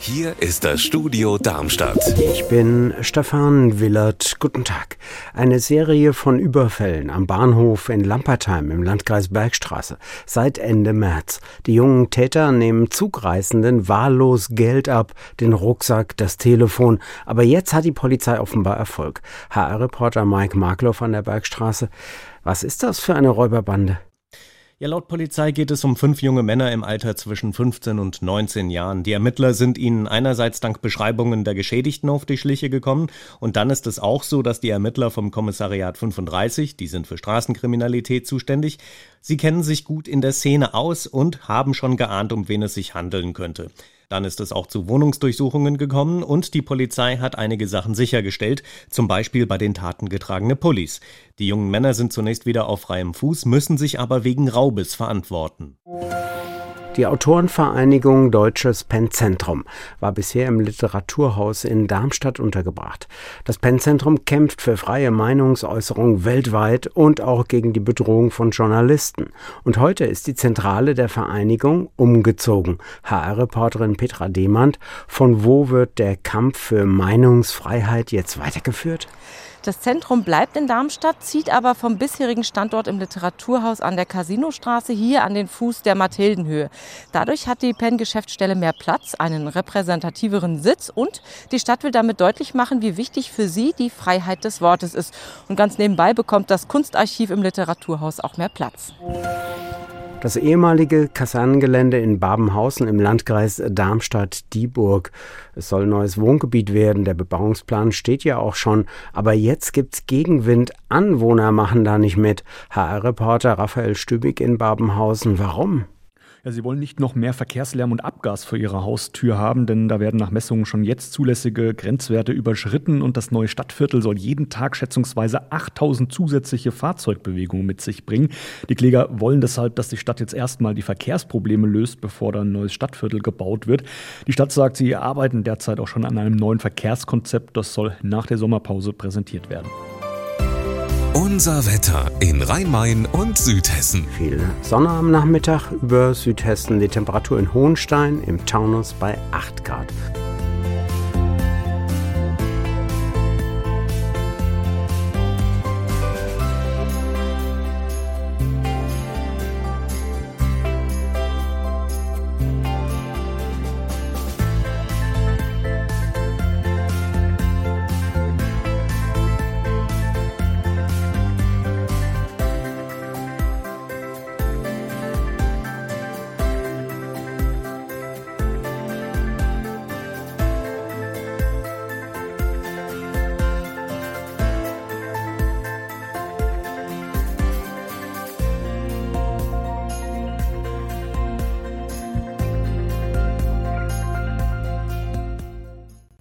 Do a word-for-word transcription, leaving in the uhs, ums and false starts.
Hier ist das Studio Darmstadt. Ich bin Stefan Willert. Guten Tag. Eine Serie von Überfällen am Bahnhof in Lampertheim im Landkreis Bergstraße. Seit Ende März. Die jungen Täter nehmen Zugreisenden wahllos Geld ab, den Rucksack, das Telefon. Aber jetzt hat die Polizei offenbar Erfolg. H R-Reporter Mike Marklow von der Bergstraße. Was ist das für eine Räuberbande? Ja, laut Polizei geht es um fünf junge Männer im Alter zwischen fünfzehn und neunzehn Jahren. Die Ermittler sind ihnen einerseits dank Beschreibungen der Geschädigten auf die Schliche gekommen und dann ist es auch so, dass die Ermittler vom Kommissariat fünfunddreißig, die sind für Straßenkriminalität zuständig, sie kennen sich gut in der Szene aus und haben schon geahnt, um wen es sich handeln könnte. Dann ist es auch zu Wohnungsdurchsuchungen gekommen und die Polizei hat einige Sachen sichergestellt, zum Beispiel bei den Taten getragene Pullis. Die jungen Männer sind zunächst wieder auf freiem Fuß, müssen sich aber wegen Raubes verantworten. Die Autorenvereinigung Deutsches Pennzentrum war bisher im Literaturhaus in Darmstadt untergebracht. Das Pennzentrum kämpft für freie Meinungsäußerung weltweit und auch gegen die Bedrohung von Journalisten. Und heute ist die Zentrale der Vereinigung umgezogen. H R-Reporterin Petra Demand, von wo wird der Kampf für Meinungsfreiheit jetzt weitergeführt? Das Zentrum bleibt in Darmstadt, zieht aber vom bisherigen Standort im Literaturhaus an der Casinostraße hier an den Fuß der Mathildenhöhe. Dadurch hat die Penn-Geschäftsstelle mehr Platz, einen repräsentativeren Sitz und die Stadt will damit deutlich machen, wie wichtig für sie die Freiheit des Wortes ist. Und ganz nebenbei bekommt das Kunstarchiv im Literaturhaus auch mehr Platz. Das ehemalige Kasernengelände in Babenhausen im Landkreis Darmstadt-Dieburg. Es soll ein neues Wohngebiet werden. Der Bebauungsplan steht ja auch schon. Aber jetzt gibt's Gegenwind. Anwohner machen da nicht mit. H R-Reporter Raphael Stübig in Babenhausen. Warum? Ja, sie wollen nicht noch mehr Verkehrslärm und Abgas vor ihrer Haustür haben, denn da werden nach Messungen schon jetzt zulässige Grenzwerte überschritten und das neue Stadtviertel soll jeden Tag schätzungsweise achttausend zusätzliche Fahrzeugbewegungen mit sich bringen. Die Kläger wollen deshalb, dass die Stadt jetzt erstmal die Verkehrsprobleme löst, bevor dann ein neues Stadtviertel gebaut wird. Die Stadt sagt, sie arbeiten derzeit auch schon an einem neuen Verkehrskonzept. Das soll nach der Sommerpause präsentiert werden. Unser Wetter in Rhein-Main und Südhessen. Viel Sonne am Nachmittag über Südhessen. Die Temperatur in Hohenstein im Taunus bei acht Grad.